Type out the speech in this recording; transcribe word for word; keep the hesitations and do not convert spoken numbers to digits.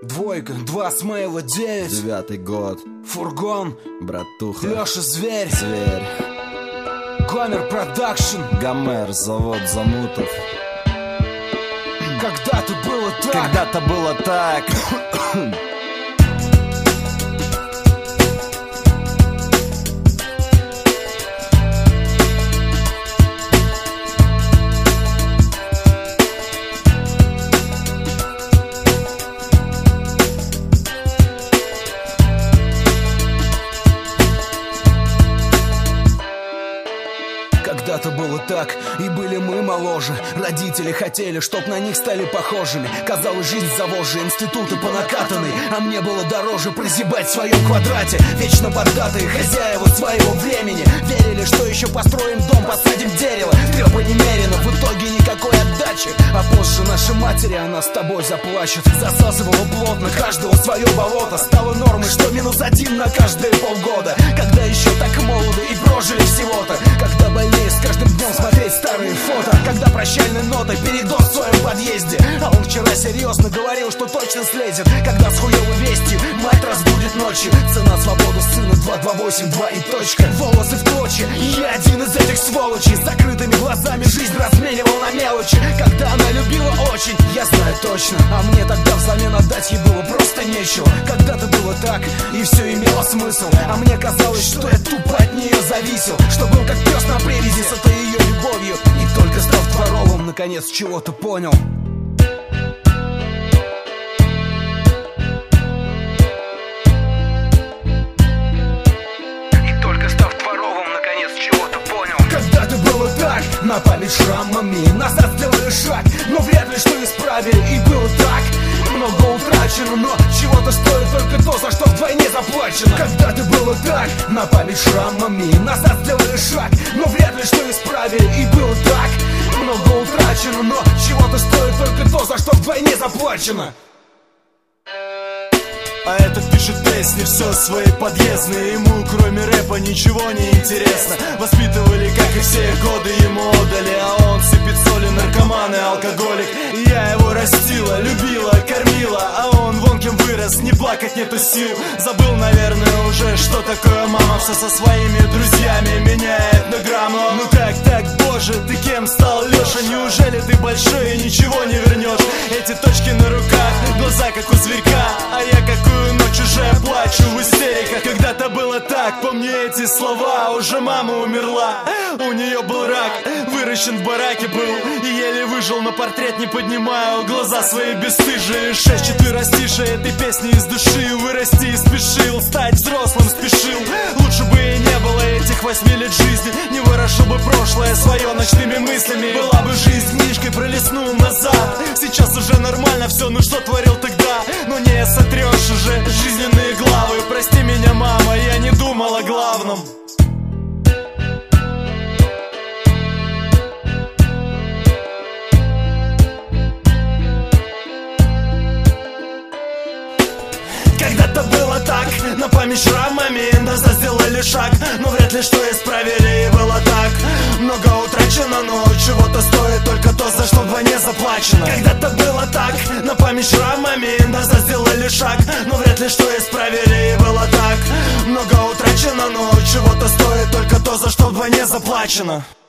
Двойка, два Смейла, девять. Девятый год. Фургон. Братуха. Леша Зверь. Зверь. Гомер Продакшн. Гомер, завод Замутов. Когда-то было так. Когда-то было так. Когда-то было так, и были мы моложе. Родители хотели, чтоб на них стали похожими. Казалось, жизнь завожжи, институты по накатанной. А мне было дороже прозябать в своем квадрате. Вечно бордатые хозяева своего времени верили, что еще построим дом, посадим дерево. Трёпа немерено, в итоге никакой отдачи. А позже наши матери о нас с тобой заплачут. Засасывала плотно каждого свое болото. Стало нормой, что минус один на каждые полгода. Когда еще так молоды и прожили всего-то. Когда больнее с каждым днем смотреть старые фото. Когда прощальной нотой передох в своем подъезде. А он вчера серьезно говорил, что точно слезет. Когда с хуёвой вестью мать разбудит ночью. Цена свободы сына два два восемь два и точка. Волосы в клочья, и я один из этих сволочей. С закрытыми глазами жизнь разменивал на мелочи. Когда она любила очень, я знаю точно. А мне тогда взамен отдать ей было просто нечего. Когда-то было так, и все имело смысл. А мне казалось, что я тупо от нее зависел. Что был как пес на привязи с этой ее любовью. И только став дворовым, наконец чего-то понял. И только став дворовым, наконец чего-то понял. Когда-то было так, на память шрамами. Назад сделали шаг, но вряд ли что исправили. И было так, много утрачено, но чего-то стоит только то, за что вдвойне заплачено. Когда-то было так, на память шрамами. Назад сделали шаг, но вряд ли что исправили. И было так, много утрачено, но чего-то стоит только то, за что вдвойне заплачено. А этот пишет песни, все свои подъездные. Ему кроме рэпа ничего не интересно. Воспитывали, как и все годы, ему отдали. А он сыпет соли, наркоман и алкоголик. И я его растила, любила, кормила. А он вон кем вырос, не плакать нету сил. Забыл, наверное, уже, что такое мама. Все со своими друзьями меняет на грамму. Ну как так, боже, ты кем стал, Леша? Неужели ты большой и ничего не вернешь? Эти точки на руках, глаза как у зверька. А я какую ночь уже плачу в истериках. Когда-то было так, помни эти слова. Уже мама умерла, у нее был рак. Выращен в бараке был и еле выжил. На портрет не поднимаю глаза свои бесстыжие. Шесть четыростишь этой песни из души. Вырасти и спешил, стать взрослым спешил. Лучше бы и не было этих восьми лет жизни. Не ворошил бы прошлое свое ночными мыслями. Была бы жизнь книжкой, пролистнул назад. Сейчас уже нормально все, ну что творил тогда? Ну не сотрешь уже жизненные главы. Прости меня, мама, я не думал о главном. Когда-то было так, на память шрамами. Назад сделали шаг, но вряд ли что исправили. И было так, много утрачено, но чего-то стоит только то, за что вдвойне заплачено. Когда-то было так, на память шрамами. Назад сделали шаг, но вряд ли что исправили. И было так, много утрачено, но чего-то стоит только то, за что вдвойне заплачено.